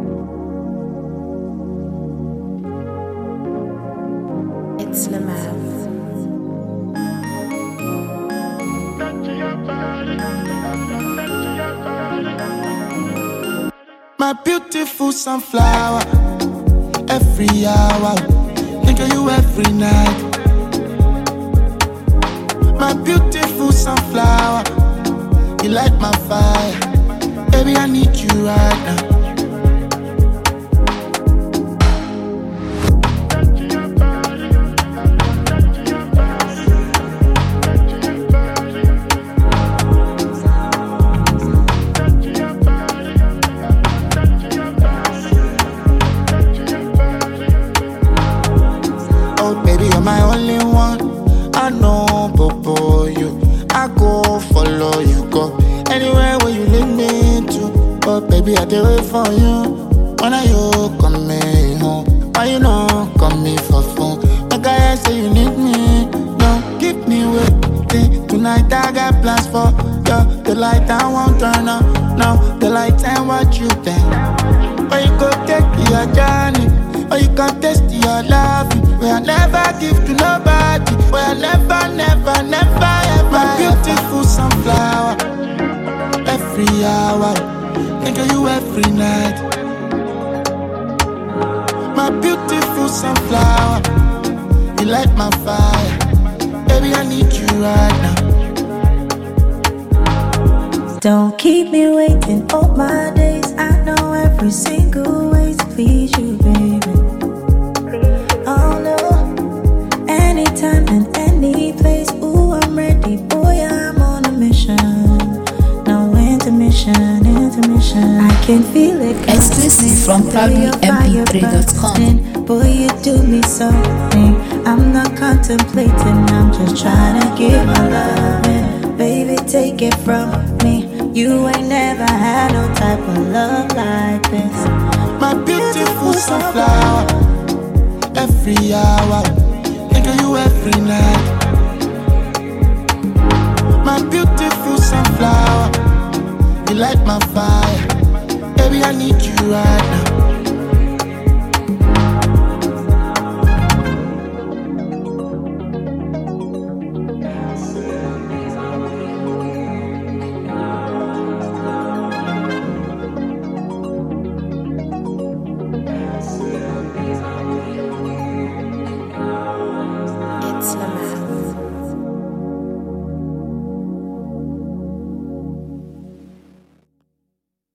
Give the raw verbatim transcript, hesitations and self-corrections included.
It's Lamav. My beautiful sunflower, every hour, think of you every night. My beautiful sunflower, you light my fire, baby I need you right now. My only one, I know, but for you, I go follow you, go anywhere where you lead me to. But baby, I do it for you. When are you coming home? Why you not coming for phone? My guy say you need me, don't keep me waiting. Tonight I got plans for you. The light I won't turn on, now the light ain't what you think. Or you go take your journey, or you can test your love. Where I never give to nobody. Where I never, never, never ever. My beautiful sunflower, every hour, think of you every night. My beautiful sunflower, you light my fire, baby I need you right now. Don't keep me waiting all my days. I know every single way to please you, baby. Oh no, anytime and any place. Ooh, I'm ready, boy, I'm on a mission. No intermission, intermission. I can feel it coming. Exclusive from proudly m p three dot com. Boy, you do me something. I'm not contemplating, I'm just trying to give my love. Baby, take it from me. You ain't never had no type of love like this. My beautiful sunflower, every hour, think of you every night. My beautiful sunflower, you light my fire, baby I need you right now.